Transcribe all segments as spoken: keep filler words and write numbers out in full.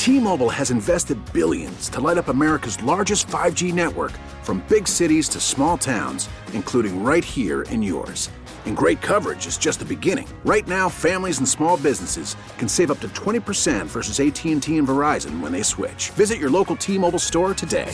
T-Mobile has invested billions to light up America's largest five G network, from big cities to small towns, including right here in yours. And great coverage is just the beginning. Right now, families and small businesses can save up to twenty percent versus A T and T and Verizon when they switch. Visit your local T-Mobile store today.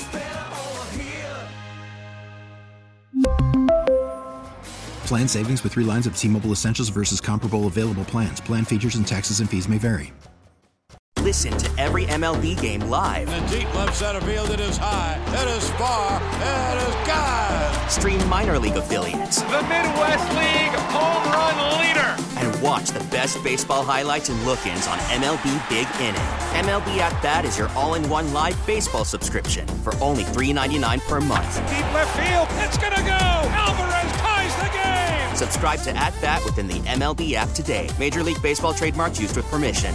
Plan savings with three lines of T-Mobile Essentials versus comparable available plans. Plan features and taxes and fees may vary. Listen to every M L B game live. In the deep left center field, it is high, it is far, it is gone. Stream minor league affiliates. The Midwest League home run leader. And watch the best baseball highlights and look-ins on M L B Big Inning. M L B At Bat is your all-in-one live baseball subscription for only three dollars and ninety-nine cents per month. Deep left field, it's gonna go. Alvarez ties the game. Subscribe to At Bat within the M L B app today. Major League Baseball trademarks used with permission.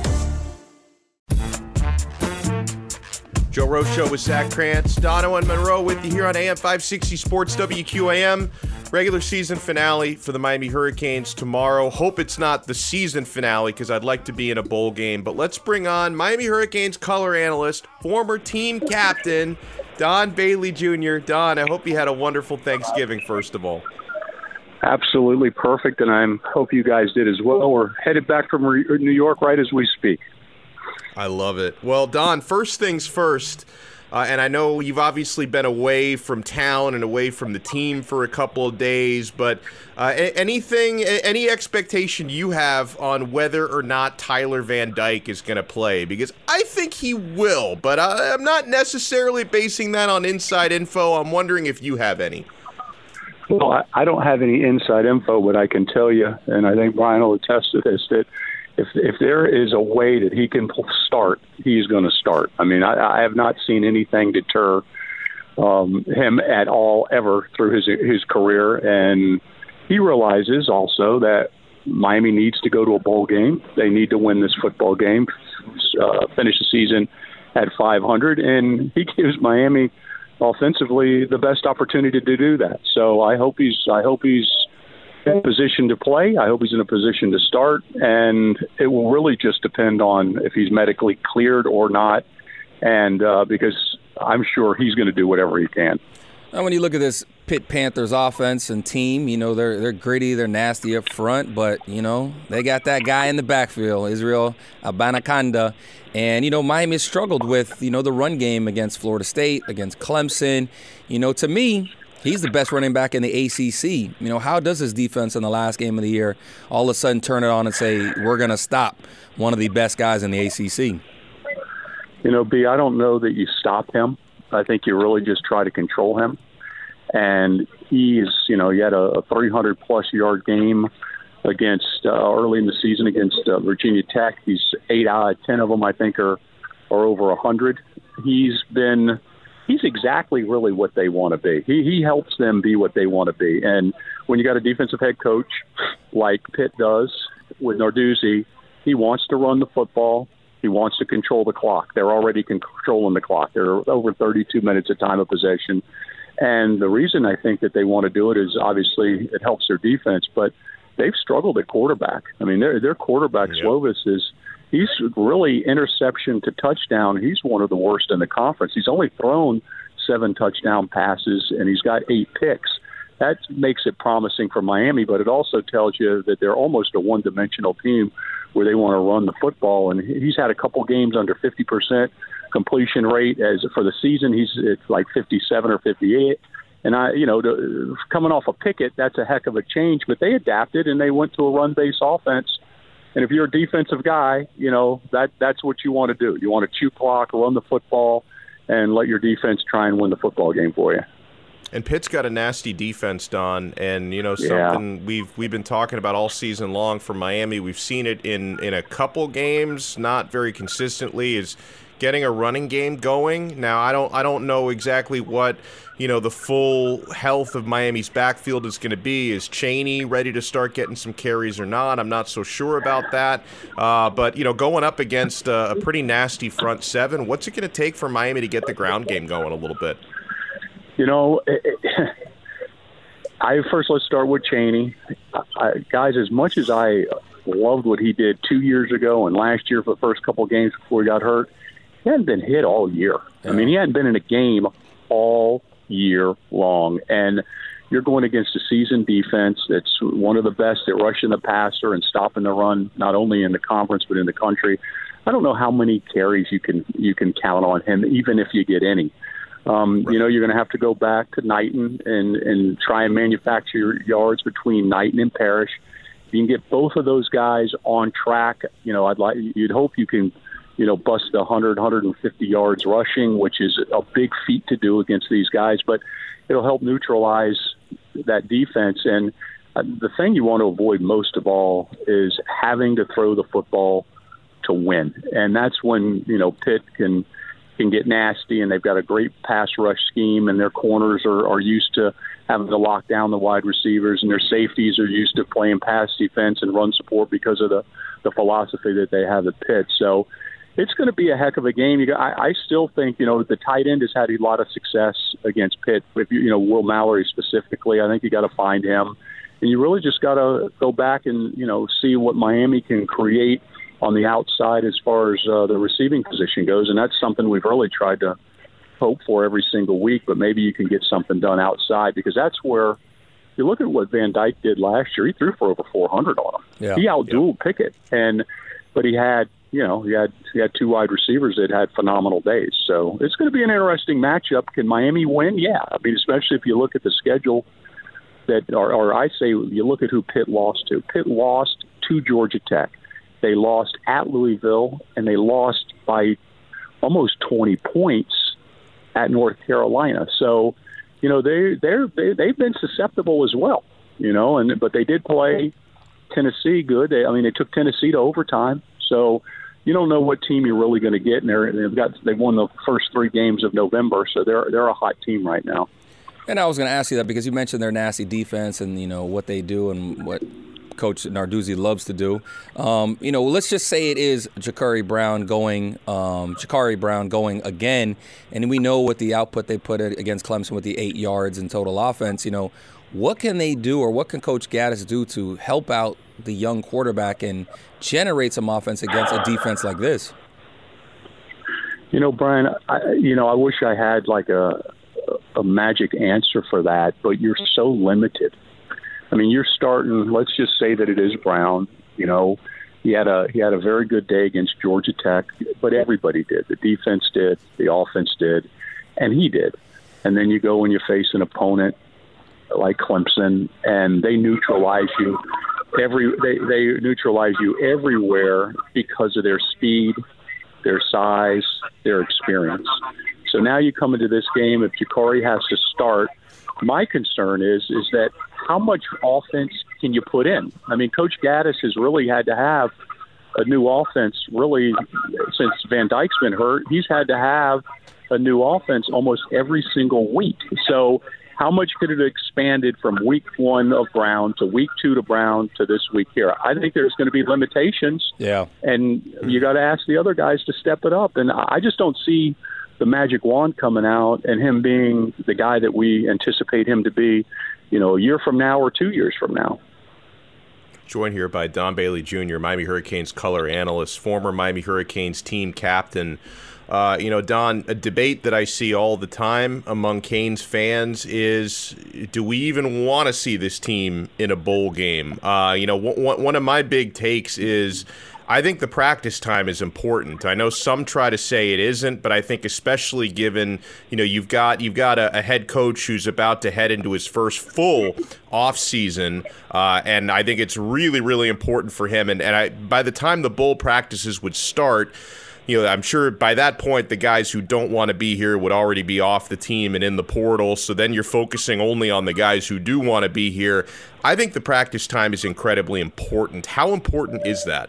Joe Rose Show with Zach Krantz, Dono and Monroe with you here on A M five sixty Sports W Q A M. Regular season finale for the Miami Hurricanes tomorrow. Hope it's not the season finale because I'd like to be in a bowl game. But let's bring on Miami Hurricanes color analyst, former team captain, Don Bailey Junior Don, I hope you had a wonderful Thanksgiving, first of all. Absolutely perfect, and I hope you guys did as well. We're headed back from New York right as we speak. I love it. Well, Don, first things first, uh, and I know you've obviously been away from town and away from the team for a couple of days, but uh, anything, any expectation you have on whether or not Tyler Van Dyke is going to play? Because I think he will, but I, I'm not necessarily basing that on inside info. I'm wondering if you have any. Well, I, I don't have any inside info, but I can tell you, and I think Brian will attest to this, that If if there is a way that he can start, he's going to start. I mean, I, I have not seen anything deter um, him at all ever through his his career, and he realizes also that Miami needs to go to a bowl game. They need to win this football game, uh, finish the season at five hundred, and he gives Miami offensively the best opportunity to do that. So I hope he's I hope he's. in a position to play. I hope he's in a position to start, and it will really just depend on if he's medically cleared or not, and uh, because I'm sure he's going to do whatever he can. Now, when you look at this Pitt Panthers offense and team, you know, they're they're gritty, they're nasty up front, but, you know, they got that guy in the backfield, Israel Abanikanda, and, you know, Miami has struggled with, you know, the run game against Florida State, against Clemson. You know, to me, he's the best running back in the A C C. You know, how does his defense in the last game of the year all of a sudden turn it on and say, we're going to stop one of the best guys in the A C C? You know, B, I don't know that you stop him. I think you really just try to control him. And he's, you know, he had a three hundred plus yard game against uh, early in the season against uh, Virginia Tech. He's eight out of ten of them, I think, are, are over one hundred. He's been... He's exactly really what they want to be. He he helps them be what they want to be. And when you got a defensive head coach like Pitt does with Narduzzi, he wants to run the football. He wants to control the clock. They're already controlling the clock. They're over thirty-two minutes of time of possession. And the reason I think that they want to do it is obviously it helps their defense, but they've struggled at quarterback. I mean, their their quarterback, yep. Slovis, is he's really interception to touchdown. He's one of the worst in the conference. He's only thrown seven touchdown passes, and he's got eight picks. That makes it promising for Miami, but it also tells you that they're almost a one-dimensional team where they want to run the football. And he's had a couple games under fifty percent completion rate. As for the season, he's it's like fifty-seven or fifty-eight. And, I, you know, to, coming off a Pickett, that's a heck of a change. But they adapted, and they went to a run-based offense. And if you're a defensive guy, you know, that that's what you want to do. You want to chew clock, run the football, and let your defense try and win the football game for you. And Pitt's got a nasty defense, Don, and, you know, something yeah. we've we've been talking about all season long for Miami. We've seen it in, in a couple games, not very consistently, is getting a running game going. Now, I don't I don't know exactly what, you know, the full health of Miami's backfield is going to be. Is Chaney ready to start getting some carries or not? I'm not so sure about that. Uh, but, you know, going up against a, a pretty nasty front seven, what's it going to take for Miami to get the ground game going a little bit? You know, it, it, I first let's start with Chaney. I, guys, as much as I loved what he did two years ago and last year for the first couple of games before he got hurt, he hadn't been hit all year. Yeah. I mean, he hadn't been in a game all year long. And you're going against a seasoned defense that's one of the best at rushing the passer and stopping the run, not only in the conference but in the country. I don't know how many carries you can you can count on him, even if you get any. Um, right. You know, you're going to have to go back to Knighton and, and try and manufacture yards between Knighton and Parrish. If you can get both of those guys on track, you know, I'd like you'd hope you can, you know, bust the one hundred, one hundred fifty yards rushing, which is a big feat to do against these guys, but it'll help neutralize that defense. And uh, the thing you want to avoid most of all is having to throw the football to win. And that's when, you know, Pitt can can get nasty, and they've got a great pass rush scheme, and their corners are, are used to having to lock down the wide receivers, and their safeties are used to playing pass defense and run support because of the, the philosophy that they have at Pitt. So it's going to be a heck of a game. You got, I, I still think, you know, the tight end has had a lot of success against Pitt. If you, you know, Will Mallory specifically, I think you got to find him. And you really just got to go back and, you know, see what Miami can create on the outside as far as uh, the receiving position goes. And that's something we've really tried to hope for every single week, but maybe you can get something done outside, because that's where you look at what Van Dyke did last year. He threw for over four hundred on him. Yeah. He outdueled yeah. Pickett. And, but he had, you know, he had, he had two wide receivers that had phenomenal days. So it's going to be an interesting matchup. Can Miami win? Yeah. I mean, especially if you look at the schedule that, or, or I say you look at who Pitt lost to. Pitt lost to Georgia Tech. They lost at Louisville, and they lost by almost twenty points at North Carolina. So, you know, they they're they, they've been susceptible as well. You know, and but they did play Tennessee good. They, I mean, they took Tennessee to overtime. So you don't know what team you're really going to get. And they're, they've got they've won the first three games of November, so they're they're a hot team right now. And I was going to ask you that because you mentioned their nasty defense and you know what they do and what Coach Narduzzi loves to do. Um, you know, let's just say it is Jacurri Brown going, um, Jacurri Brown going again, and we know what the output they put against Clemson with the eight yards in total offense. You know, what can they do, or what can Coach Gaddis do to help out the young quarterback and generate some offense against a defense like this? You know, Brian, I, you know, I wish I had like a a magic answer for that, but you're so limited. I mean, you're starting. Let's just say that it is Brown. You know, he had a he had a very good day against Georgia Tech, but everybody did. The defense did, the offense did, and he did. And then you go and you face an opponent like Clemson, and they neutralize you every. They they neutralize you everywhere because of their speed, their size, their experience. So now you come into this game. If Jacurri has to start, my concern is is that how much offense can you put in? I mean, Coach Gaddis has really had to have a new offense really since Van Dyke's been hurt. He's had to have a new offense almost every single week. So how much could it have expanded from week one of Brown to week two to Brown to this week here? I think there's going to be limitations. Yeah. And you got to ask the other guys to step it up. And I just don't see the magic wand coming out and him being the guy that we anticipate him to be, you know, a year from now or two years from now. Joined here by Don Bailey Junior, Miami Hurricanes color analyst, former Miami Hurricanes team captain. Uh, you know, Don, a debate that I see all the time among Canes fans is, do we even want to see this team in a bowl game? Uh, you know, w- one of my big takes is I think the practice time is important. I know some try to say it isn't, but I think especially given, you know, you've got you've got a, a head coach who's about to head into his first full off season, uh, and I think it's really, really important for him. And, and I, by the time the bowl practices would start, you know, I'm sure by that point the guys who don't want to be here would already be off the team and in the portal. So then you're focusing only on the guys who do want to be here. I think the practice time is incredibly important. How important is that?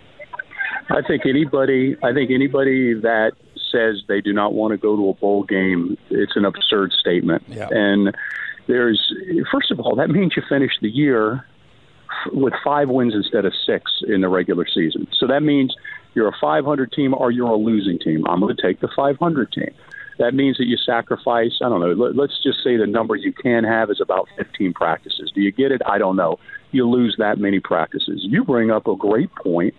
I think anybody, I think anybody that says they do not want to go to a bowl game, it's an absurd statement. Yeah. And there's, first of all, that means you finish the year with five wins instead of six in the regular season. So that means you're a five hundred team or you're a losing team. I'm going to take the five hundred team. That means that you sacrifice, I don't know, let's just say the number you can have is about fifteen practices. Do you get it? I don't know. You lose that many practices. You bring up a great point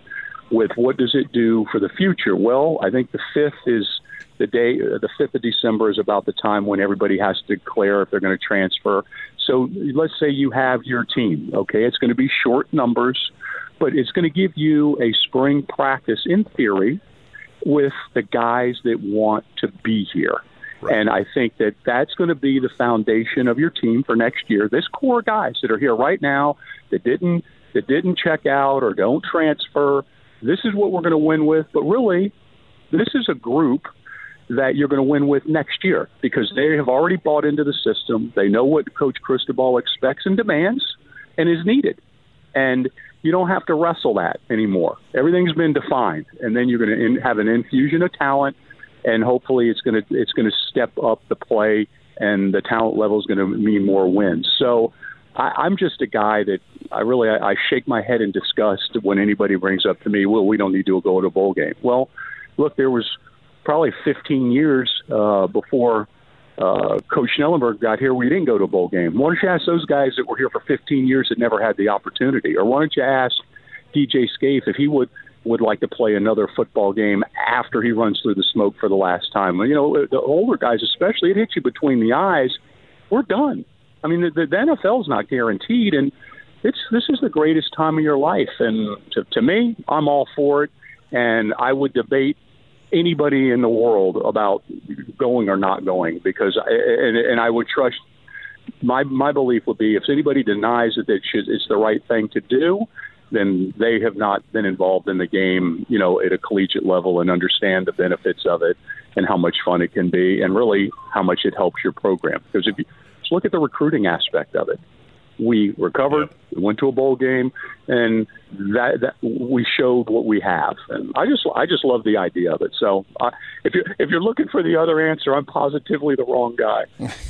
with what does it do for the future. Well, I think the fifth is the day, the fifth of December is about the time when everybody has to declare if they're going to transfer. So let's say you have your team, okay? It's going to be short numbers, but it's going to give you a spring practice, in theory, with the guys that want to be here. Right. And I think that that's going to be the foundation of your team for next year. This core guys that are here right now that didn't that didn't check out or don't transfer, this is what we're going to win with. But really, this is a group that you're going to win with next year because they have already bought into the system. They know what Coach Cristobal expects and demands and is needed. And you don't have to wrestle that anymore. Everything's been defined, and then you're going to in, have an infusion of talent, and hopefully it's going to it's going to step up the play, and the talent level is going to mean more wins. So I, I'm just a guy that I really I, I shake my head in disgust when anybody brings up to me, well, we don't need to go to a bowl game. Well, look, there was probably fifteen years uh, before uh, Coach Schnellenberg got here, we didn't go to a bowl game. Why don't you ask those guys that were here for fifteen years that never had the opportunity? Or why don't you ask D J Scaife if he would, would like to play another football game after he runs through the smoke for the last time? You know, the older guys especially, it hits you between the eyes. We're done. I mean, the, the N F L is not guaranteed, and it's this is the greatest time of your life. And to, to me, I'm all for it, and I would debate anybody in the world about going or not going, because I, and, and I would trust my my belief would be if anybody denies that it should, it's the right thing to do, then they have not been involved in the game, you know, at a collegiate level and understand the benefits of it and how much fun it can be and really how much it helps your program. Because if you just look at the recruiting aspect of it, we recovered, yep. we went to a bowl game, and that, that we showed what we have. And I just I just love the idea of it. So uh, if you're if you're looking for the other answer, I'm positively the wrong guy.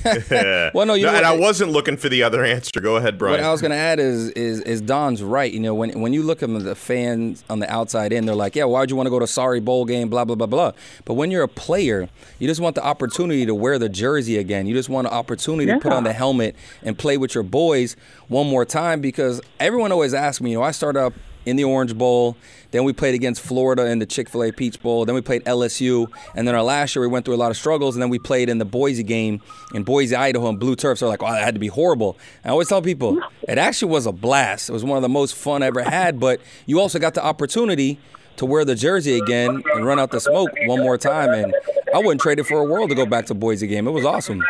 Well, no, you no, know, and I wasn't looking for the other answer. Go ahead, Brian. What I was going to add is is is Don's right. You know, when when you look at the fans on the outside in, they're like, yeah, why'd you want to go to a sorry bowl game, blah, blah, blah, blah. But when you're a player, you just want the opportunity to wear the jersey again. You just want an opportunity yeah. to put on the helmet and play with your boys one more time, because everyone always asks me, you know, I started up in the Orange Bowl, then we played against Florida in the Chick-fil-A Peach Bowl, then we played L S U, and then our last year we went through a lot of struggles, and then we played in the Boise game in Boise, Idaho, in Blue Turf. So they're like, wow, that had to be horrible. And I always tell people, it actually was a blast. It was one of the most fun I ever had, but you also got the opportunity to wear the jersey again and run out the smoke one more time, and I wouldn't trade it for a world to go back to Boise game. It was awesome.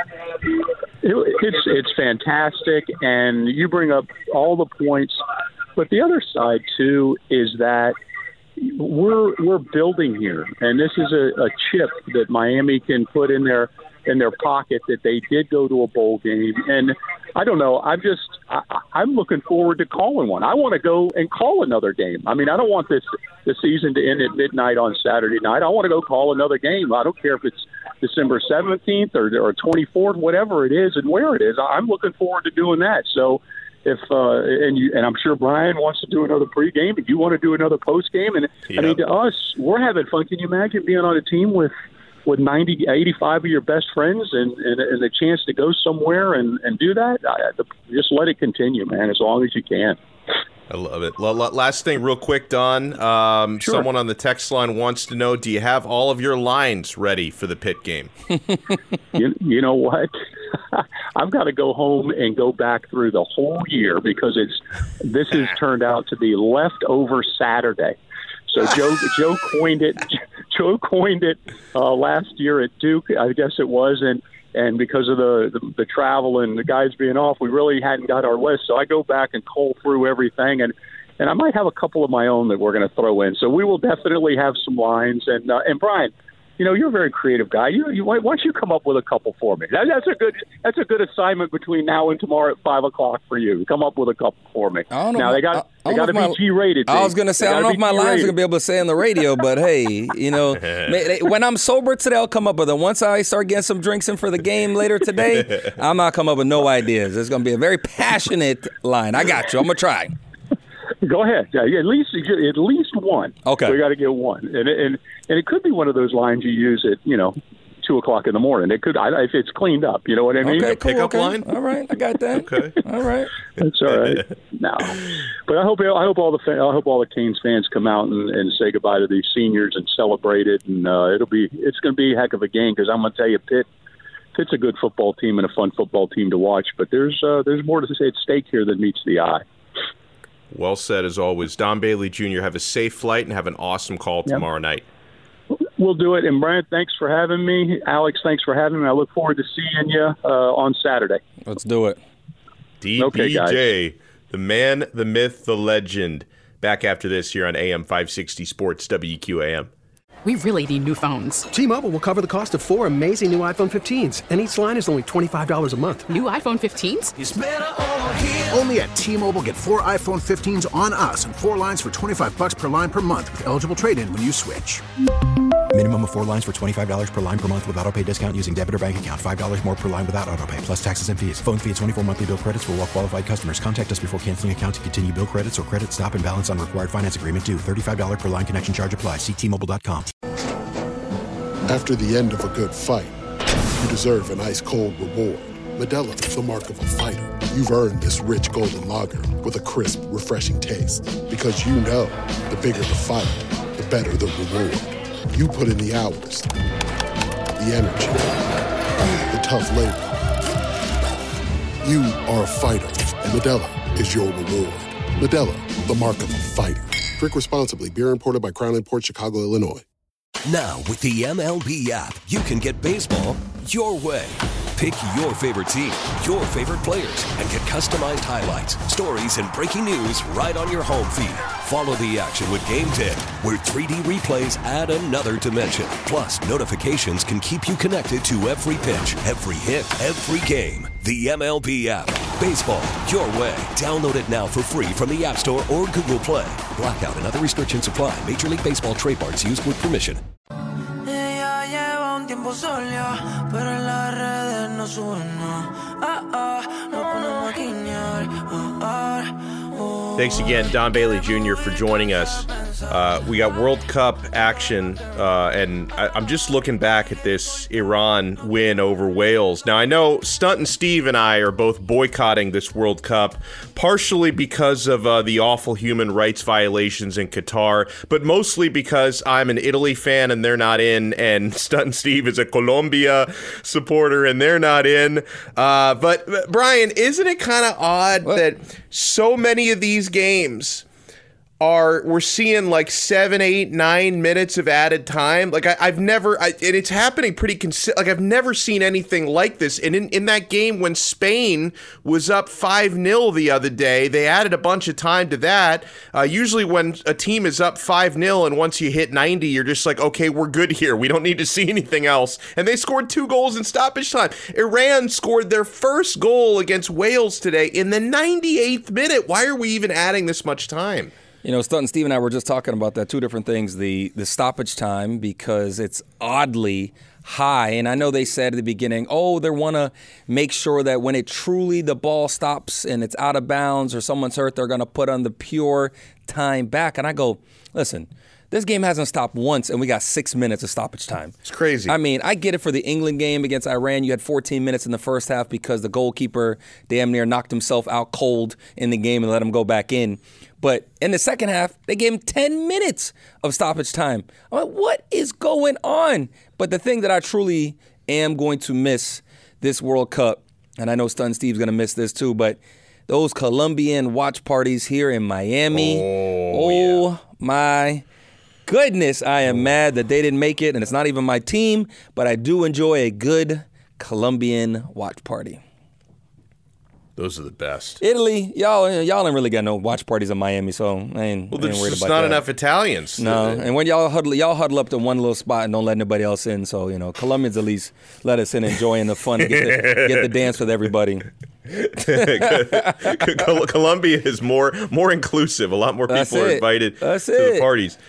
It's it's fantastic, and you bring up all the points. But the other side too is that we're we're building here, and this is a, a chip that Miami can put in their in their pocket that they did go to a bowl game. And I don't know, I'm just I, I'm looking forward to calling one. I want to go and call another game. I mean, I don't want this the season to end at midnight on Saturday night. I want to go call another game. I don't care if it's December seventeenth or, or twenty-fourth, whatever it is and where it is. I'm looking forward to doing that. So if uh, and you and I'm sure Brian wants to do another pregame, and you want to do another postgame, and yep. I mean, to us, we're having fun. Can you imagine being on a team with with ninety, eighty-five of your best friends and, and, and the chance to go somewhere and, and do that? I, just let it continue, man, as long as you can. I love it. Last thing, real quick, Don. Um, sure. Someone on the text line wants to know, do you have all of your lines ready for the Pitt game? you, you know what? I've got to go home and go back through the whole year because it's this has turned out to be leftover Saturday. So Joe Joe coined it. Joe coined it uh, last year at Duke, I guess it was, and and because of the, the the travel and the guys being off, we really hadn't got our list. So I go back and cull through everything, and and I might have a couple of my own that we're going to throw in. So we will definitely have some lines. And uh, and Brian, you know, you're a very creative guy. You, you why don't you come up with a couple for me? That, that's a good that's a good assignment between now and tomorrow at five o'clock for you. Come up with a couple for me. I don't know. Now they got I, I they got to be my, G rated. I was gonna say I don't know if my G-rated. lines are gonna be able to say on the radio, but hey, you know, when I'm sober today, I'll come up with them. Once I start getting some drinks in for the game later today, I'm not come up with no ideas. It's gonna be a very passionate line. I got you. I'm gonna try. Go ahead. Yeah, at least at least one. Okay. We got to get one, and and and it could be one of those lines you use at you know two o'clock in the morning. It could, I, if it's cleaned up, you know what I mean? Okay, cool, pickup okay. line? All right, I got that. Okay. All right. That's all right. No, but I hope I hope all the fan, I hope all the Canes fans come out and, and say goodbye to these seniors and celebrate it. And uh, it'll be it's going to be a heck of a game because I'm going to tell you, Pitt. Pitt's a good football team and a fun football team to watch. But there's uh, there's more to say at stake here than meets the eye. Well said, as always. Don Bailey Junior, have a safe flight and have an awesome call Yep. tomorrow night. We'll do it. And, Brian, thanks for having me. Alex, thanks for having me. I look forward to seeing you uh, on Saturday. Let's do it. D B J, okay, the man, the myth, the legend. Back after this here on A M five sixty Sports, W Q A M. We really need new phones. T-Mobile will cover the cost of four amazing new iPhone fifteens, and each line is only twenty-five dollars a month. New iPhone fifteens? It's better over here. Only at T-Mobile, get four iPhone fifteens on us and four lines for twenty-five bucks per line per month with eligible trade-in when you switch. Minimum of four lines for twenty-five dollars per line per month with autopay discount using debit or bank account. five dollars more per line without autopay, plus taxes and fees. Phone fee at twenty-four monthly bill credits for well-qualified customers. Contact us before canceling account to continue bill credits or credit stop and balance on required finance agreement due. thirty-five dollars per line connection charge applies. See T Mobile dot com. After the end of a good fight, you deserve an ice-cold reward. Modelo is the mark of a fighter. You've earned this rich golden lager with a crisp, refreshing taste. Because you know, the bigger the fight, the better the reward. You put in the hours, the energy, the tough labor. You are a fighter, and Modelo is your reward. Modelo, the mark of a fighter. Drink responsibly. Beer imported by Crown Imports, Chicago, Illinois. Now, with the M L B app, you can get baseball your way. Pick your favorite team, your favorite players, and get customized highlights, stories, and breaking news right on your home feed. Follow the action with Game ten, where three D replays add another dimension. Plus, notifications can keep you connected to every pitch, every hit, every game. The M L B app. Baseball your way. Download it now for free from the App Store or Google Play. Blackout and other restrictions apply. Major League Baseball trademarks used with permission. Ella lleva un tiempo sola, pero en las redes no sube nada. Ah, ah, no ponemos a guiñar. Ah, ah, oh. Thanks again, Don Bailey Junior, for joining us. Uh, we got World Cup action, uh, and I, I'm just looking back at this Iran win over Wales. Now, I know Stunt and Steve and I are both boycotting this World Cup, partially because of uh, the awful human rights violations in Qatar, but mostly because I'm an Italy fan and they're not in, and Stunt and Steve is a Colombia supporter and they're not in. Uh, but, but, Brian, isn't it kind of odd what? that so many of these games are we're seeing like seven, eight, nine minutes of added time? Like I, I've never, I, and it's happening pretty consistent. Like I've never seen anything like this. And in, in that game when Spain was up five nil the other day, they added a bunch of time to that. Uh, usually when a team is up five nil and once you hit ninety, you're just like, okay, we're good here. We don't need to see anything else. And they scored two goals in stoppage time. Iran scored their first goal against Wales today in the ninety-eighth minute. Why are we even adding this much time? You know, Stunt and Steve and I were just talking about that, two different things. The the stoppage time, because it's oddly high. And I know they said at the beginning, oh, they want to make sure that when it truly the ball stops and it's out of bounds or someone's hurt, they're going to put on the pure time back. And I go, listen, this game hasn't stopped once, and we got six minutes of stoppage time. It's crazy. I mean, I get it for the England game against Iran. You had fourteen minutes in the first half because the goalkeeper damn near knocked himself out cold in the game and let him go back in. But in the second half, they gave him ten minutes of stoppage time. I'm like, what is going on? But the thing that I truly am going to miss this World Cup, and I know Stun Steve's going to miss this too, but those Colombian watch parties here in Miami. Oh, oh yeah. my goodness, I am mad that they didn't make it, and it's not even my team, but I do enjoy a good Colombian watch party. Those are the best. Italy, y'all, y'all ain't really got no watch parties in Miami, so I ain't, well, I ain't there's worried just about not that. enough Italians. No, and when y'all huddle, y'all huddle up to one little spot and don't let anybody else in. So you know, Colombians at least let us in, enjoying the fun, get the, get the dance with everybody. Colombia is more more inclusive. A lot more people That's are it. invited That's to it. the parties.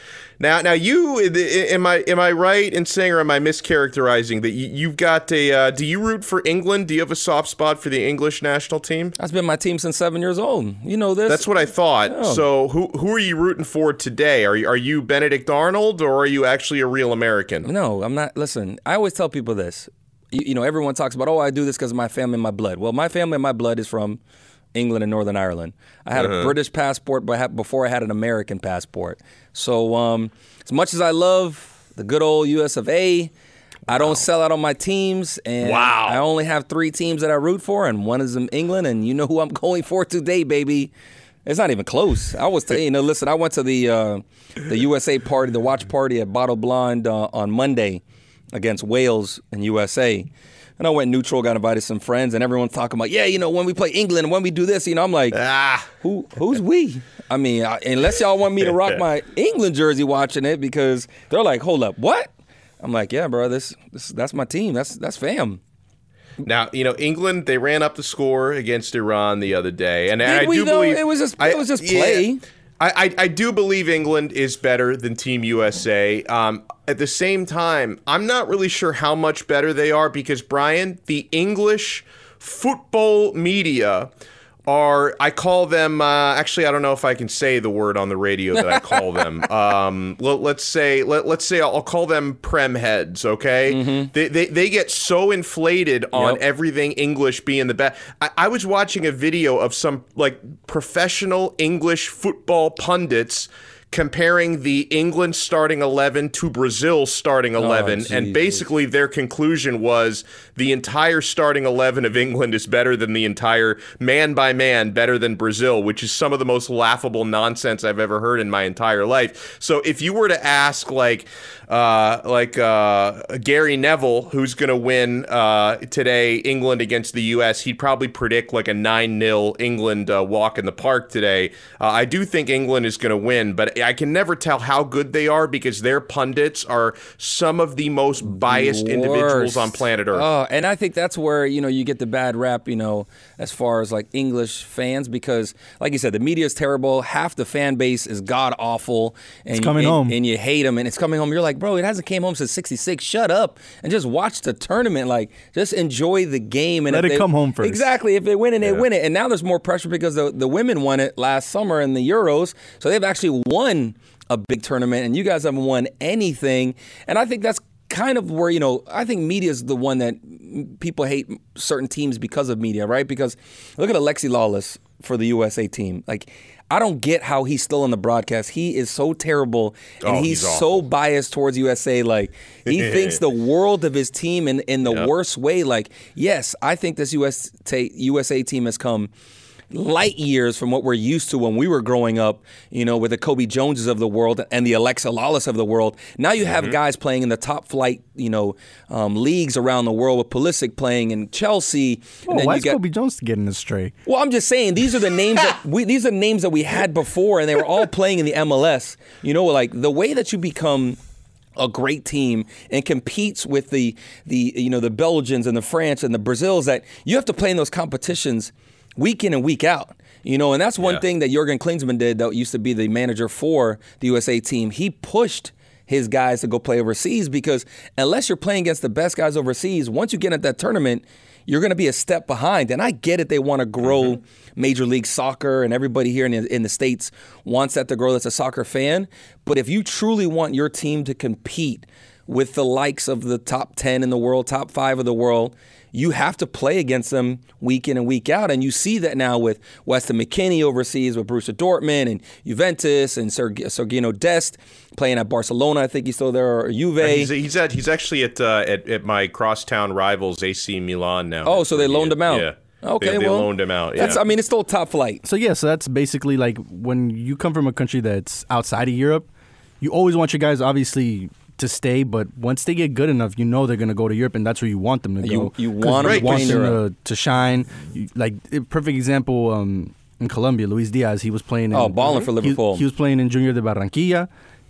Now, now you am I am I right in saying, or am I mischaracterizing that you, you've got a? Uh, do you root for England? Do you have a soft spot for the English national team? That's been my team since seven years old. You know this. That's what I thought. Oh. So, who who are you rooting for today? Are you, are you Benedict Arnold, or are you actually a real American? No, I'm not. Listen, I always tell people this. You, you know, everyone talks about, oh, I do this because of my family and my blood. Well, my family and my blood is from England and Northern Ireland. I had uh-huh. a British passport before I had an American passport. So um, as much as I love the good old U S of A, I don't wow. sell out on my teams. And wow. I only have three teams that I root for, and one is in England, and you know who I'm going for today, baby. It's not even close. I was, you know, listen, I went to the uh, the U S A party, the watch party at Bottle Blonde uh, on Monday against Wales and U S A. And I went neutral, got invited some friends, and everyone's talking about, yeah, you know, when we play England, when we do this, you know, I'm like, ah. who, who's we? I mean, I, unless y'all want me to rock my England jersey watching it, because they're like, hold up, what? I'm like, yeah, bro, this, this that's my team. That's that's fam. Now, you know, England, they ran up the score against Iran the other day. And, and Did I we, do though? believe It was just, I, it was just play. Yeah. I, I, I do believe England is better than Team U S A. Um, at the same time, I'm not really sure how much better they are because, Brian, the English football media are, I call them, uh, actually, I don't know if I can say the word on the radio that I call them. Um, let, let's say, let, let's say I'll call them Prem heads, okay? Mm-hmm. They, they they get so inflated on yep. everything English being the best. I, I was watching a video of some, like, professional English football pundits comparing the England starting eleven to Brazil starting eleven, oh, and basically their conclusion was the entire starting eleven of England is better than the entire man by man better than Brazil, which is some of the most laughable nonsense I've ever heard in my entire life. So if you were to ask like uh, like uh, Gary Neville, who's going to win uh, today, England against the U S, he'd probably predict like a nine nil England uh, walk in the park today. Uh, I do think England is going to win, but I can never tell how good they are because their pundits are some of the most biased the individuals on planet Earth. Oh, and I think that's where, you know, you get the bad rap, you know, as far as like English fans, because like you said, the media is terrible. Half the fan base is god awful. And it's coming and, home. And you hate them, and it's coming home. You're like, bro, it hasn't came home since sixty-six. Shut up and just watch the tournament. Like, just enjoy the game. And let if it they, come home first. Exactly. If they win it, yeah. they win it. And now there's more pressure because the, the women won it last summer in the Euros. So they've actually won a big tournament, and you guys haven't won anything. And I think that's kind of where, you know, I think media is the one that people hate certain teams because of media, right? Because look at Alexi Lawless for the U S A team. Like, I don't get how he's still on the broadcast. He is so terrible, and oh, he's, he's so biased towards U S A. Like, he thinks the world of his team in, in the yep. worst way. Like, yes, I think this U S A, U S A team has come light years from what we're used to when we were growing up, you know, with the Kobe Joneses of the world and the Alexa Lawless of the world. Now you have mm-hmm. guys playing in the top flight, you know, um, leagues around the world, with Pulisic playing in Chelsea. Oh, and then why you is get, Kobe Jones getting astray? Well, I'm just saying these are the names that we these are names that we had before, and they were all playing in the M L S. You know, like the way that you become a great team and competes with the the you know the Belgians and the France and the Brazils, that you have to play in those competitions week in and week out, you know, and that's one yeah. thing that Jurgen Klinsmann did, that used to be the manager for the U S A team. He pushed his guys to go play overseas, because unless you're playing against the best guys overseas, once you get at that tournament, you're going to be a step behind. And I get it. They want to grow mm-hmm. Major League Soccer, and everybody here in the, in the States wants that to grow that's a soccer fan. But if you truly want your team to compete with the likes of the top ten in the world, top five of the world, you have to play against them week in and week out. And you see that now with Weston McKennie overseas with Borussia Dortmund and Juventus, and Serg- Sergino Dest playing at Barcelona. I think he's still there, or Juve. Uh, he's, he's, at, he's actually at, uh, at at my crosstown rivals, A C Milan now. Oh, so they loaned him out. Yeah. Okay, they, they well, loaned him out. Yeah. That's, I mean, it's still top flight. So, yeah, so that's basically like when you come from a country that's outside of Europe, you always want your guys, obviously, to stay, but once they get good enough, you know they're going to go to Europe, and that's where you want them to you, go. You want, right, them, want them to, to shine. You, like, a perfect example, um, in Colombia, Luis Diaz, he was playing in... Oh, balling for Liverpool. He, he was playing in Junior de Barranquilla.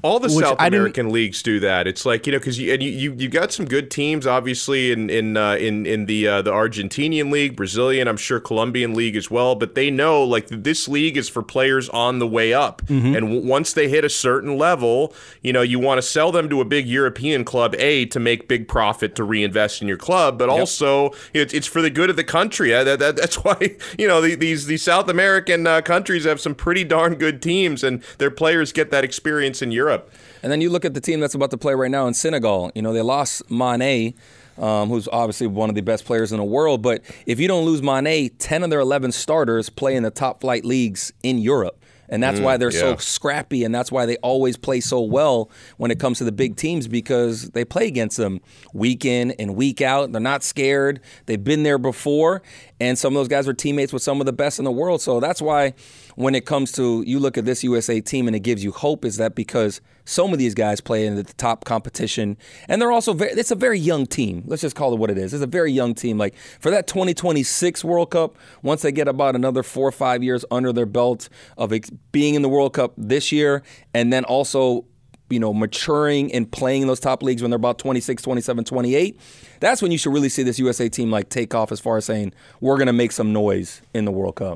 All the Which South I American leagues do that. It's like, you know, because you, and you, you you got some good teams, obviously, in in uh, in in the uh, the Argentinian league, Brazilian, I'm sure Colombian league as well. But they know, like, this league is for players on the way up, Mhm. and w- once they hit a certain level, you know, you want to sell them to a big European club, a to make big profit to reinvest in your club, but Yep. also it's it's for the good of the country. Uh, that, that, that's why, you know, the, these these South American uh, countries have some pretty darn good teams, and their players get that experience in Europe. And then you look at the team that's about to play right now in Senegal. You know, they lost Mané, um, who's obviously one of the best players in the world. But if you don't lose Mané, ten of their eleven starters play in the top flight leagues in Europe. And that's Mm, why they're so yeah. scrappy, and that's why they always play so well when it comes to the big teams, because they play against them week in and week out. They're not scared. They've been there before, and some of those guys are teammates with some of the best in the world. So that's why when it comes to, you look at this U S A team and it gives you hope, is that because some of these guys play in the top competition, and they're also very, it's a very young team. Let's just call it what it is. It's a very young team. Like for that twenty twenty-six World Cup, once they get about another four or five years under their belt of ex- being in the World Cup this year, and then also, you know, maturing and playing in those top leagues when they're about twenty-six, twenty-seven, twenty-eight, that's when you should really see this U S A team like take off as far as saying, we're going to make some noise in the World Cup.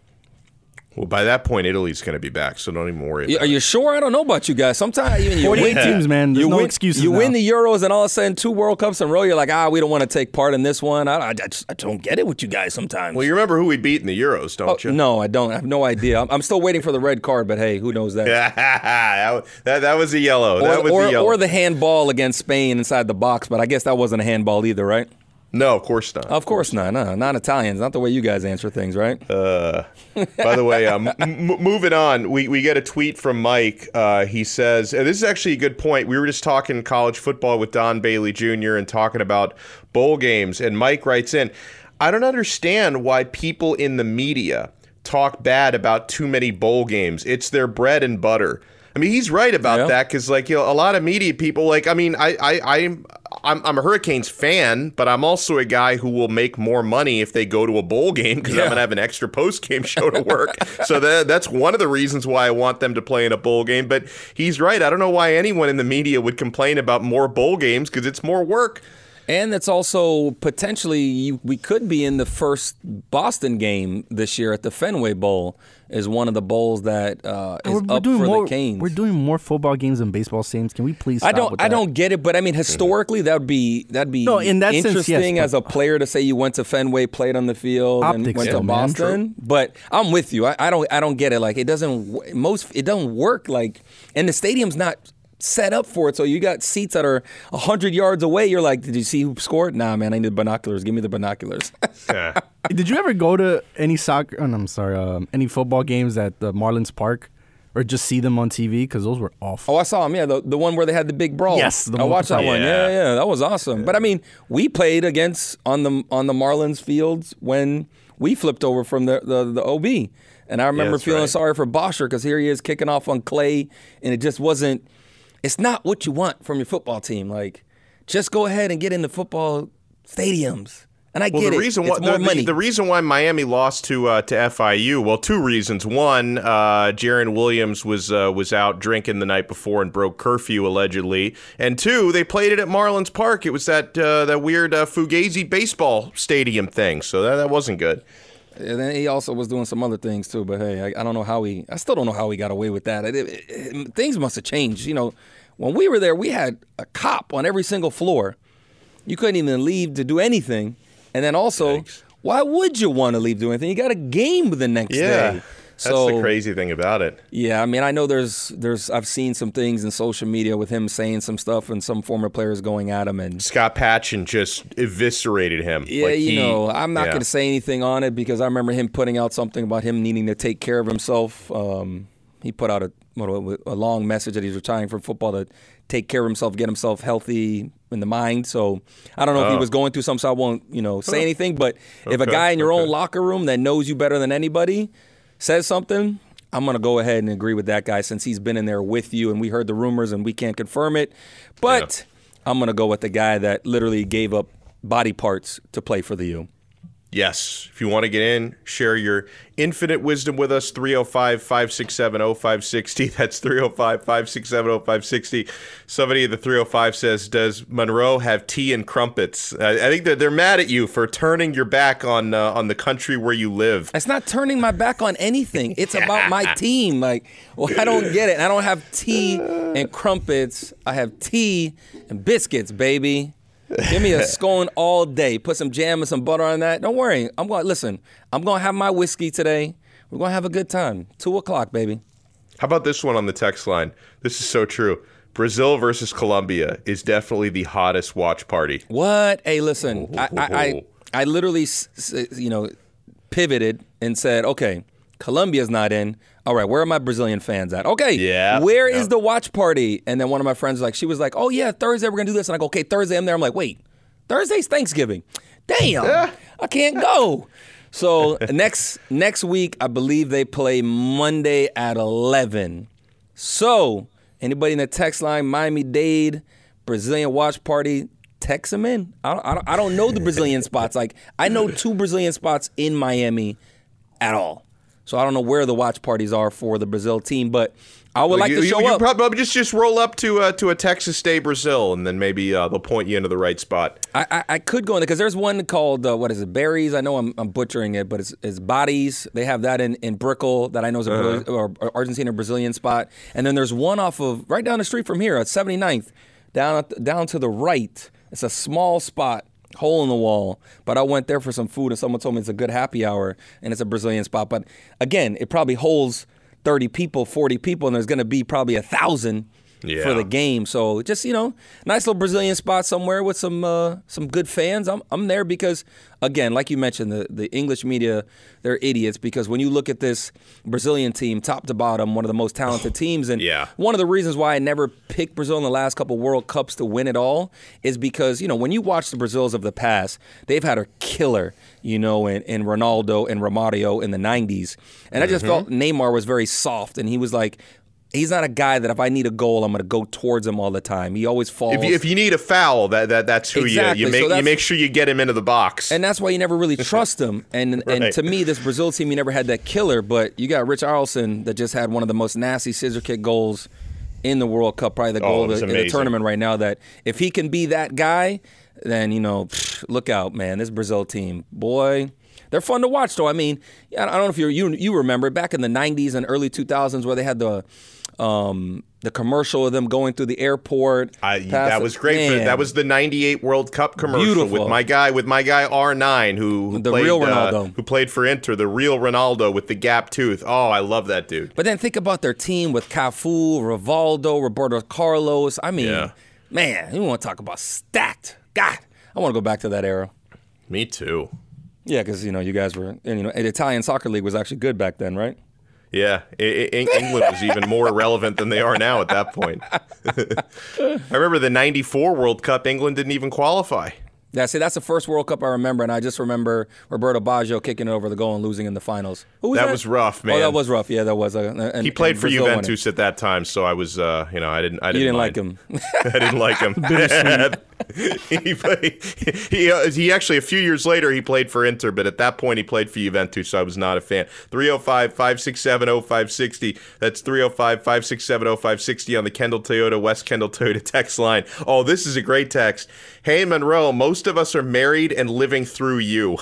Well, by that point, Italy's going to be back, so don't even worry about Are you sure? I don't know about you guys. Sometimes even you forty-eight win, teams, man. There's you no win, excuses You now. win the Euros, and all of a sudden, two World Cups in a row, you're like, ah, we don't want to take part in this one. I, I, I, just, I don't get it with you guys sometimes. Well, you remember who we beat in the Euros, don't Oh, you? no, I don't. I have no idea. I'm, I'm still waiting for the red card, but hey, who knows that? that, that, that was a yellow. Or, that was or, a yellow. or the handball against Spain inside the box, but I guess that wasn't a handball either, right? No, of course not. Of course not. No, not Italians. Not the way you guys answer things, right? Uh, by the way, um, m- moving on, we, we get a tweet from Mike. Uh, he says, and this is actually a good point. We were just talking college football with Don Bailey Junior and talking about bowl games, and Mike writes in, I don't understand why people in the media talk bad about too many bowl games. It's their bread and butter. I mean, he's right about Yeah. that because, like, you know, a lot of media people, like, I mean, I, I, I'm, I'm, I'm a Hurricanes fan, but I'm also a guy who will make more money if they go to a bowl game because Yeah. I'm gonna have an extra post game show to work. So that that's one of the reasons why I want them to play in a bowl game. But he's right. I don't know why anyone in the media would complain about more bowl games because it's more work. And it's also potentially, you, we could be in the first Boston game this year at the Fenway Bowl, is one of the bowls that uh, is we're, we're up doing for more, the Canes. We're doing more football games than baseball games. Can we please stop I don't. with I that? don't get it, but I mean, historically, that would be that'd be No, in that sense, interesting yes, as a player to say you went to Fenway, played on the field, and Optics, went though, to man. Boston. But I'm with you. I, I don't. I don't get it. Like it doesn't. w- Most it doesn't work. Like and the stadium's not set up for it. So you got seats that are one hundred yards away. You're like, did you see who scored? Nah, man, I need the binoculars. Give me the binoculars. Yeah. Did you ever go to any soccer? Oh, no, I'm sorry. Um, any football games at the Marlins Park, or just see them on T V? Because those were awful. Oh, I saw them. Yeah, the, the one where they had the big brawl. Yes, the I one watched with that the- one. Yeah. Yeah, yeah, that was awesome. But I mean, we played against on the on the Marlins fields when we flipped over from the the, the O B, and I remember that's feeling right. sorry for Bosher because here he is kicking off on clay, and it just wasn't. It's not what you want from your football team. Like, just go ahead and get into football stadiums. And I Well, get the it. reason it's why more the, money. the, the reason why Miami lost to uh, to F I U, well, two reasons. One, uh, Jaron Williams was uh, was out drinking the night before and broke curfew allegedly, and two, they played it at Marlins Park. It was that uh, that weird uh, Fugazi baseball stadium thing, so that that wasn't good. And then he also was doing some other things too. But hey, I, I don't know how he. I still don't know how he got away with that. It, it, it, things must have changed. You know, when we were there, we had a cop on every single floor. You couldn't even leave to do anything. And then also, Yikes. why would you want to leave to do anything? You got a game the next Yeah, day. that's So, the crazy thing about it. Yeah, I mean, I know there's there's I've seen some things in social media with him saying some stuff and some former players going at him and Scott Patchin just eviscerated him. yeah, Like you he- know, I'm not yeah. going to say anything on it because I remember him putting out something about him needing to take care of himself. Um, he put out a what, a long message that he's retiring from football to take care of himself, get himself healthy in the mind. So I don't know if he Oh. was going through something, so I won't, you know, say anything. But if a Okay, guy in your okay. own locker room that knows you better than anybody says something, I'm going to go ahead and agree with that guy since he's been in there with you and we heard the rumors and we can't confirm it. But I'm going to go with the guy that literally gave up body parts to play for the U. Yes. If you want to get in, share your infinite wisdom with us, three oh five, five six seven, oh five six oh. That's three oh five, five six seven, oh five six oh. Somebody at the three oh five says, does Monroe have tea and crumpets? I, I think that they're mad at you for turning your back on uh, on the country where you live. It's not turning my back on anything. It's about my team. Like, well, I don't get it. I don't have tea and crumpets. I have tea and biscuits, baby. Give me a scone all day. Put some jam and some butter on that. Don't worry. I'm going. Listen. I'm going to have my whiskey today. We're going to have a good time. Two o'clock, baby. How about this one on the text line? This is so true. Brazil versus Colombia is definitely the hottest watch party. What? Hey, listen. I I, I, I literally, you know, pivoted and said, okay, Colombia's not in. All right, where are my Brazilian fans at? Okay, yeah, where yeah. is the watch party? And then one of my friends was like, she was like, oh yeah, Thursday we're gonna do this. And I go, okay, Thursday I'm there. I'm like, wait, Thursday's Thanksgiving. Damn, yeah. I can't go. So next next week, I believe they play Monday at eleven. So anybody in the text line, Miami-Dade, Brazilian watch party, text them in. I don't, I don't, I don't know the Brazilian spots. Like I know two Brazilian spots in Miami at all. So I don't know where the watch parties are for the Brazil team, but I would like you, to show you, you up. Probably just just roll up to uh, to a Texas State Brazil, and then maybe uh, they'll point you into the right spot. I, I, I could go in there because there's one called uh, what is it? Berries. I know I'm, I'm butchering it, but it's, it's Bodies. They have that in, in Brickell that I know is a uh-huh. Brazil, or, or Argentina Brazilian spot, and then there's one off of right down the street from here at seventy-ninth, down at, down to the right. It's a small spot. Hole in the wall, but I went there for some food and someone told me it's a good happy hour and it's a Brazilian spot. But again, it probably holds thirty people, forty people, and there's going to be probably a thousand yeah. for the game. So just, you know, nice little Brazilian spot somewhere with some uh, some good fans. I'm I'm there because, again, like you mentioned, the, the English media, they're idiots because when you look at this Brazilian team, top to bottom, one of the most talented teams, and yeah. one of the reasons why I never picked Brazil in the last couple World Cups to win it all is because, you know, when you watch the Brazils of the past, they've had a killer, you know, in, in Ronaldo and Romario in the nineties. And mm-hmm. I just felt Neymar was very soft, and he was like, he's not a guy that if I need a goal, I'm going to go towards him all the time. He always falls. If you, if you need a foul, that, that that's who exactly. you you make so you make sure you get him into the box. And that's why you never really trust him. And right. and to me, this Brazil team, you never had that killer. But you got Rich Arlson that just had one of the most nasty scissor kick goals in the World Cup, probably the goal oh, of the, in the tournament right now. That if he can be that guy, then, you know, pff, look out, man. This Brazil team, boy. They're fun to watch, though. I mean, I don't know if you you you remember back in the nineties and early two thousands where they had the um, the commercial of them going through the airport. I, that was great. For, that was the ninety-eight World Cup commercial Beautiful. with my guy with my guy R nine who, who the played real Ronaldo. Uh, who played for Inter, the real Ronaldo with the gap tooth. Oh, I love that dude. But then think about their team with Cafu, Rivaldo, Roberto Carlos. I mean, yeah. man, you want to talk about stacked? God, I want to go back to that era. Me too. Yeah, because, you know, you guys were, and, you know, the Italian soccer league was actually good back then, right? Yeah, it, it, England was even more relevant than they are now at that point. I remember the ninety-four World Cup, England didn't even qualify. Yeah, see, that's the first World Cup I remember, and I just remember Roberto Baggio kicking it over the goal and losing in the finals. Who was that, that was rough, man. Oh, that was rough. Yeah, that was. Uh, and, he played and for Brazil Juventus at that time, so I was, uh, you know, I didn't, I didn't, you didn't mind. like him. I didn't like him. he, played, he, uh, he actually, a few years later, he played for Inter, but at that point, he played for Juventus, so I was not a fan. three oh five, five six seven, oh five six oh. That's three oh five, five six seven, oh five six oh on the Kendall Toyota, West Kendall Toyota text line. Oh, this is a great text. Hey, Monroe, most of us are married and living through you.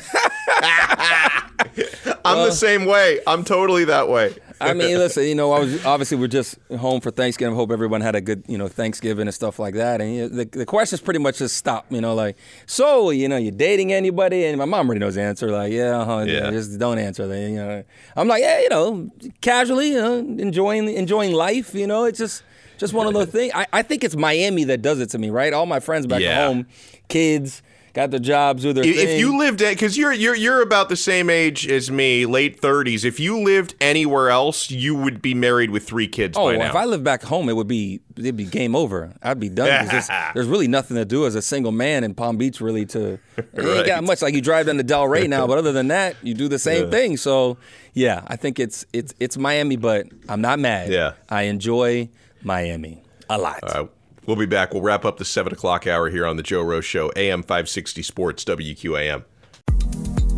I'm well, the same way. I'm totally that way. I mean, listen, you know, I was obviously we're just home for Thanksgiving. I hope everyone had a good, you know, Thanksgiving and stuff like that. And you know, the the questions pretty much just stop, you know, like, so, you know, you dating anybody? And my mom already knows the answer. Like, yeah, uh-huh, yeah. yeah, just don't answer that. You know, I'm like, yeah, you know, casually, you know, enjoying enjoying life. You know, it's just just one of those things. I, I think it's Miami that does it to me, right? All my friends back yeah. home, kids. Got their jobs, do their if, thing. If you lived, because you're you're you're about the same age as me, late thirties. If you lived anywhere else, you would be married with three kids. Oh, by now. If I lived back home, it would be it'd be game over. I'd be done. There's, there's really nothing to do as a single man in Palm Beach, really. To it ain't right. got much. Like you drive down to Delray now, but other than that, you do the same yeah. thing. So yeah, I think it's it's it's Miami, but I'm not mad. Yeah, I enjoy Miami a lot. All right. We'll be back. We'll wrap up the seven o'clock hour here on the Joe Rose Show, A M five sixty Sports, W Q A M.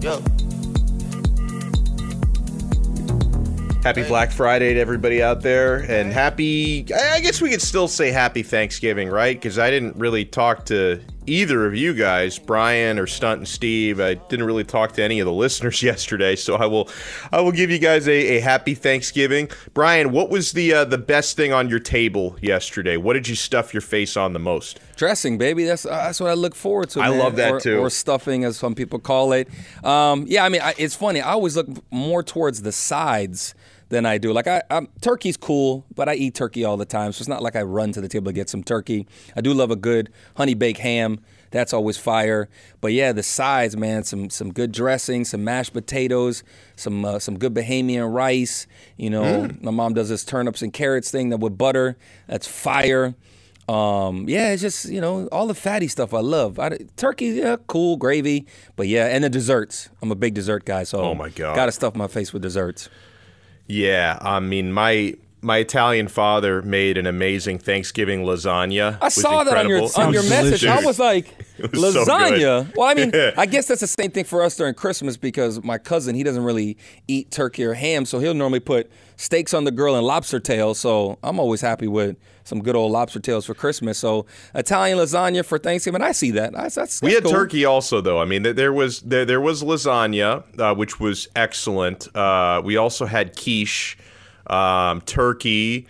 Yo. Happy Black Friday to everybody out there, and happy, I guess we could still say happy Thanksgiving, right? Because I didn't really talk to either of you guys, Brian or Stunt and Steve. I didn't really talk to any of the listeners yesterday, so I will I will give you guys a, a happy Thanksgiving. Brian, what was the uh, the best thing on your table yesterday? What did you stuff your face on the most? Dressing, baby. That's uh, that's what I look forward to, I man. love that, or, too. Or stuffing, as some people call it. Um, yeah, I mean, I, it's funny. I always look more towards the sides than I do. Like, I, I'm, turkey's cool, but I eat turkey all the time, so it's not like I run to the table to get some turkey. I do love a good honey-baked ham. That's always fire. But, yeah, the sides, man, some some good dressing, some mashed potatoes, some uh, some good Bahamian rice. You know, mm. my mom does this turnips and carrots thing that with butter. That's fire. Um, yeah, it's just, you know, all the fatty stuff I love. I, turkey, yeah, cool, gravy. But, yeah, and the desserts. I'm a big dessert guy, so oh my God. Got to stuff my face with desserts. Yeah, I mean, my my Italian father made an amazing Thanksgiving lasagna. I saw that on your on your message. Dude, I was like, was lasagna? So well, I mean, I guess that's the same thing for us during Christmas because my cousin, he doesn't really eat turkey or ham, so he'll normally put steaks on the grill and lobster tails. So I'm always happy with some good old lobster tails for Christmas. So Italian lasagna for Thanksgiving, I see that. That's, that's we had cool. turkey also, though. I mean, there was there, there was lasagna, uh, which was excellent. Uh, we also had quiche, um, turkey,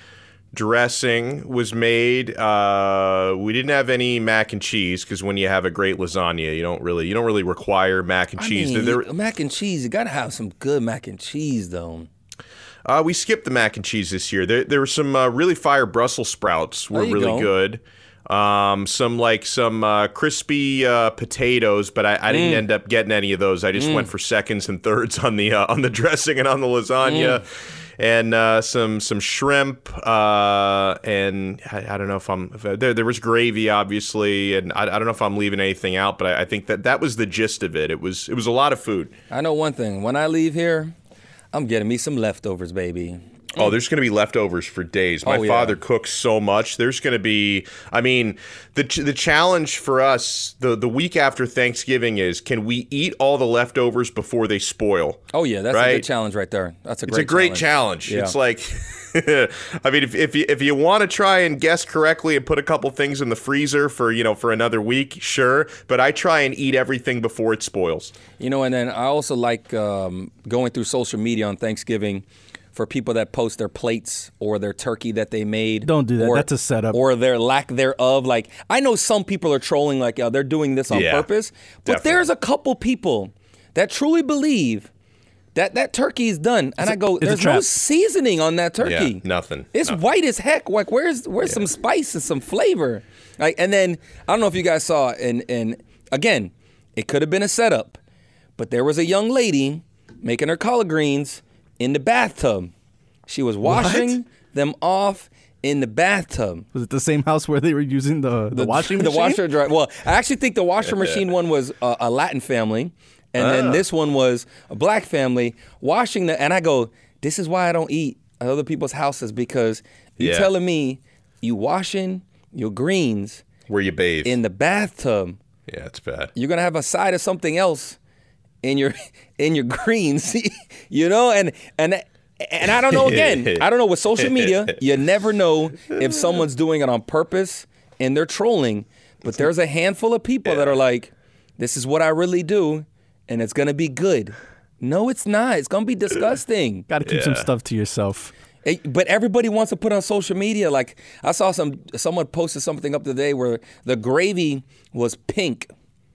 dressing was made. Uh, we didn't have any mac and cheese because when you have a great lasagna, you don't really you don't really require mac and I cheese. mean, there, there, mac and cheese, you got to have some good mac and cheese, though. Uh, we skipped the mac and cheese this year. There, there were some uh, really fire Brussels sprouts were really go. good. Um, some like some uh, crispy uh, potatoes, but I, I didn't Mm. end up getting any of those. I just Mm. went for seconds and thirds on the uh, on the dressing and on the lasagna, Mm. and uh, some some shrimp. Uh, and I, I don't know if I'm if I, there. There was gravy, obviously, and I, I don't know if I'm leaving anything out. But I, I think that that was the gist of it. It was it was a lot of food. I know one thing. When I leave here, I'm getting me some leftovers, baby. Oh, there's going to be leftovers for days. My Oh, yeah. father cooks so much. There's going to be, I mean, the the challenge for us the, the week after Thanksgiving is, can we eat all the leftovers before they spoil? Oh, yeah, that's right? a good challenge right there. That's a It's great a great challenge. challenge. Yeah. It's like, I mean, if if you, if you want to try and guess correctly and put a couple things in the freezer for, you know, for another week, sure. But I try and eat everything before it spoils. You know, and then I also like um, going through social media on Thanksgiving for people that post their plates or their turkey that they made. Don't do that. Or, That's a setup. Or their lack thereof. Like, I know some people are trolling like, yeah, they're doing this on Yeah, purpose. But definitely. there's a couple people that truly believe that that turkey is done. And It's a- I go, it's a there's no trap. seasoning on that turkey. Yeah, nothing. It's nothing. white as heck. Like, where's where's some spice and some flavor? Like, and then I don't know if you guys saw, and and again, it could have been a setup, but there was a young lady making her collard greens in the bathtub. She was washing What? them off in the bathtub. Was it the same house where they were using the, the, washing machine? The washer and dryer. Well, I actually think the washer machine one was a, a Latin family, and Ah. then this one was a black family washing the. And I go, this is why I don't eat at other people's houses, because you Yeah. telling me you washing your greens Where you bathe. in the bathtub. Yeah, it's bad. You're gonna have a side of something else in your in your greens, you know, and and. And I don't know, again, I don't know with social media, you never know if someone's doing it on purpose and they're trolling. But there's a handful of people that are like, this is what I really do, and it's going to be good. No, it's not. It's going to be disgusting. Got to keep some Yeah. stuff to yourself. It- but everybody wants to put on social media. Like, I saw some someone posted something up today where the gravy was pink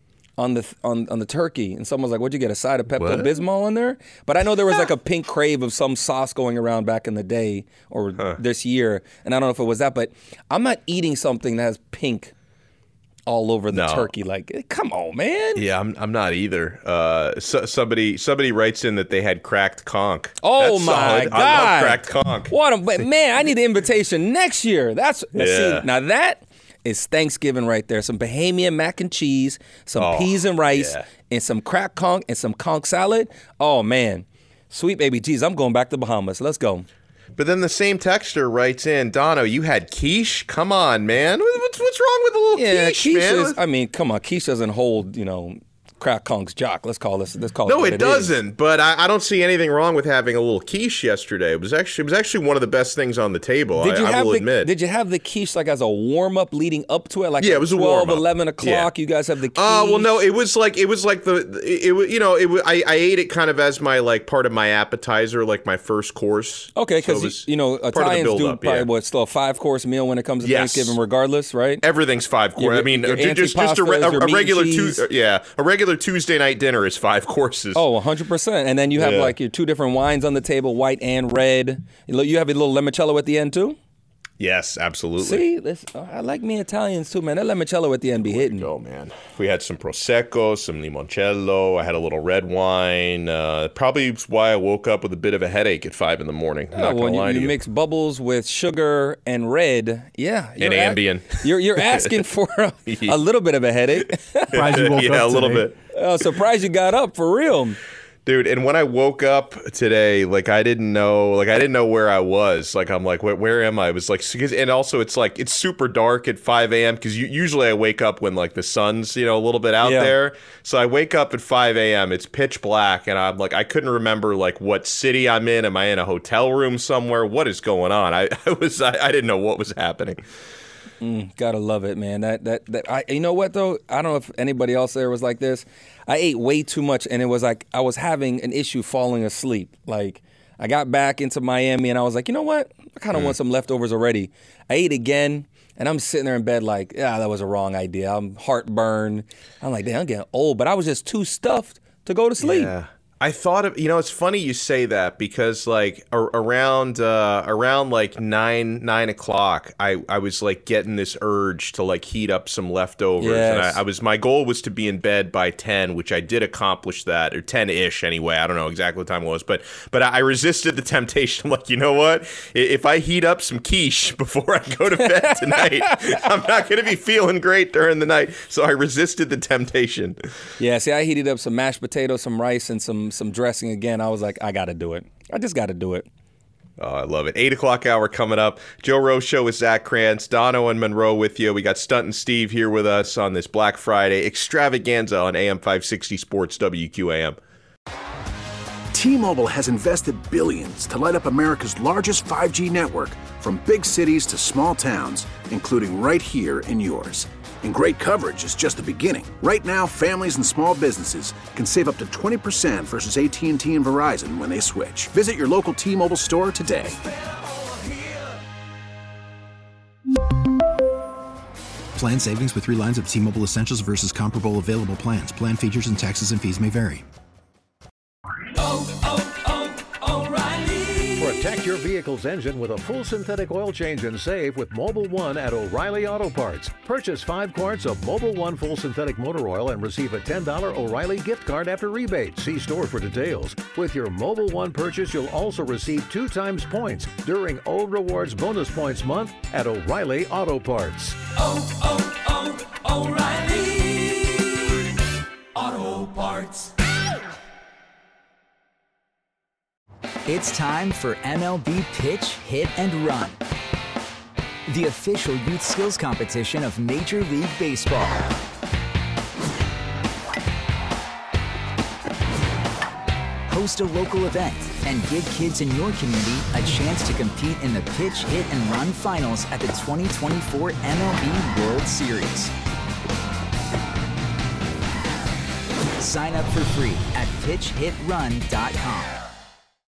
on the on, on the turkey, and someone was like, "What'd you get? A side of Pepto Bismol in there?" But I know there was like a pink crave of some sauce going around back in the day or this year, and I don't know if it was that. But I'm not eating something that has pink all over the No. turkey. Like, come on, man. Yeah, I'm I'm not either. Uh, so, somebody somebody writes in that they had cracked conch. Oh That's my solid. God! I love cracked conch. What a but man! I need an invitation next year. That's now, Yeah. see, now that is Thanksgiving right there. Some Bahamian mac and cheese, some Oh, peas and rice, yeah. and some cracked conch and some conch salad. Oh man, sweet baby Jesus! I'm going back to Bahamas. Let's go. But then the same texter writes in, Dono, you had quiche? Come on, man. What's, what's wrong with a little Yeah, quiche, quiche man? is. I mean, come on, quiche doesn't hold, you know, crack conks, Jock. Let's call this. Let's call no, it. No, it, it doesn't. Is. But I, I don't see anything wrong with having a little quiche yesterday. It was actually it was actually one of the best things on the table. Did you I, have I will the, admit. Did you have the quiche like as a warm up leading up to it? Like yeah, it was a twelve, warm up. eleven o'clock. Yeah. You guys have the quiche. Oh uh, well, no, it was like it was like the it, it you know it I, I ate it kind of as my like part of my appetizer, like my first course. Okay, because so you know Italians do probably yeah. what still a five course meal when it comes to yes. Thanksgiving, regardless, right? Everything's five course. I mean, just just a, a, a regular tu- yeah, a regular Tuesday night dinner is five courses. Oh, one hundred percent. And then you have yeah. like your two different wines on the table, white and red. You have a little limoncello at the end too. Yes, absolutely. See, this, I like me Italians too, man. That limoncello at the end be hitting. Go, man. We had some prosecco, some limoncello. I had a little red wine. Uh, probably why I woke up with a bit of a headache at five in the morning. Yeah, not when gonna you, lie you to you. mix bubbles with sugar and red, yeah, and Ambien. A- you're you're asking for a, a little bit of a headache. Surprised you woke yeah, up a little today. bit. Oh, surprised you got up for real. Dude, and when I woke up today, like I didn't know, like I didn't know where I was. Like I'm like, where, where am I? It was like, and also it's like it's super dark at five a.m. because usually I wake up when like the sun's you know a little bit out yeah. there. So I wake up at five a.m. It's pitch black, and I'm like, I couldn't remember like what city I'm in. Am I in a hotel room somewhere? What is going on? I, I was, I, I didn't know what was happening. Mm, gotta love it, man. That that that. I, you know what though? I don't know if anybody else there was like this. I ate way too much, and it was like I was having an issue falling asleep. Like I got back into Miami, and I was like, you know what? I kind of mm. want some leftovers already. I ate again, and I'm sitting there in bed like, yeah, that was a wrong idea. I'm heartburn. I'm like, damn, I'm getting old, but I was just too stuffed to go to sleep. Yeah. I thought of, you know, it's funny you say that because like ar- around uh, around like nine nine o'clock, I, I was like getting this urge to like heat up some leftovers, yes. and I, I was my goal was to be in bed by ten, which I did accomplish that, or ten ish anyway. I don't know exactly what time it was, but but I resisted the temptation. I'm like, you know what? If I heat up some quiche before I go to bed tonight, I'm not going to be feeling great during the night. So I resisted the temptation. Yeah, see, I heated up some mashed potatoes, some rice, and some. some dressing again. I was like, I got to do it. I just got to do it. Oh, I love it. eight o'clock hour coming up. Joe Rose Show with Zach Krantz, Dono and Monroe with you. We got Stunt and Steve here with us on this Black Friday extravaganza on A M five sixty Sports W Q A M. T-Mobile has invested billions to light up America's largest five G network from big cities to small towns, including right here in yours. And great coverage is just the beginning. Right now, families and small businesses can save up to twenty percent versus A T and T and Verizon when they switch. Visit your local T-Mobile store today. Plan savings with three lines of T-Mobile Essentials versus comparable available plans. Plan features and taxes and fees may vary. Oh, oh, oh, O'Reilly. Protect your vehicle's engine with a full synthetic oil change and save with Mobil one at O'Reilly Auto Parts. Purchase five quarts of Mobil one full synthetic motor oil and receive a ten dollars O'Reilly gift card after rebate. See store for details. With your Mobil one purchase, you'll also receive two times points during O Rewards Bonus Points Month at O'Reilly Auto Parts. Oh, oh, oh, O'Reilly Auto Parts. It's time for M L B Pitch, Hit, and Run, the official youth skills competition of Major League Baseball. Host a local event and give kids in your community a chance to compete in the Pitch, Hit, and Run finals at the twenty twenty-four M L B World Series. Sign up for free at pitch hit run dot com.